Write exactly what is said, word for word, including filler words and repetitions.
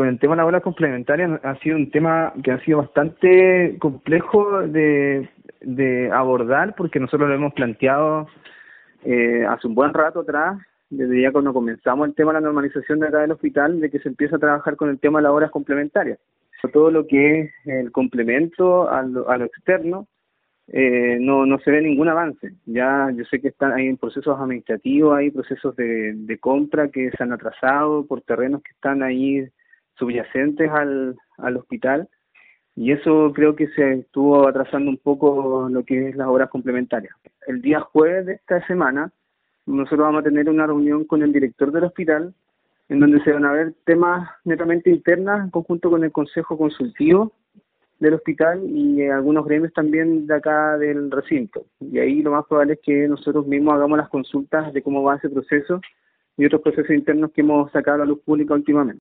con el tema de las horas complementarias ha sido un tema que ha sido bastante complejo de, de abordar, porque nosotros lo hemos planteado eh, hace un buen rato atrás, desde ya cuando comenzamos el tema de la normalización de acá del hospital, de que se empieza a trabajar con el tema de las horas complementarias. Todo lo que es el complemento a lo, a lo externo, eh, no, no se ve ningún avance. Ya yo sé que están hay procesos administrativos, hay procesos de, de compra que se han atrasado por terrenos que están ahí subyacentes al, al hospital, y eso creo que se estuvo atrasando un poco lo que es las obras complementarias. El día jueves de esta semana nosotros vamos a tener una reunión con el director del hospital, en donde se van a ver temas netamente internas en conjunto con el Consejo Consultivo del hospital y eh, algunos gremios también de acá del recinto. Y ahí lo más probable es que nosotros mismos hagamos las consultas de cómo va ese proceso y otros procesos internos que hemos sacado a la luz pública últimamente.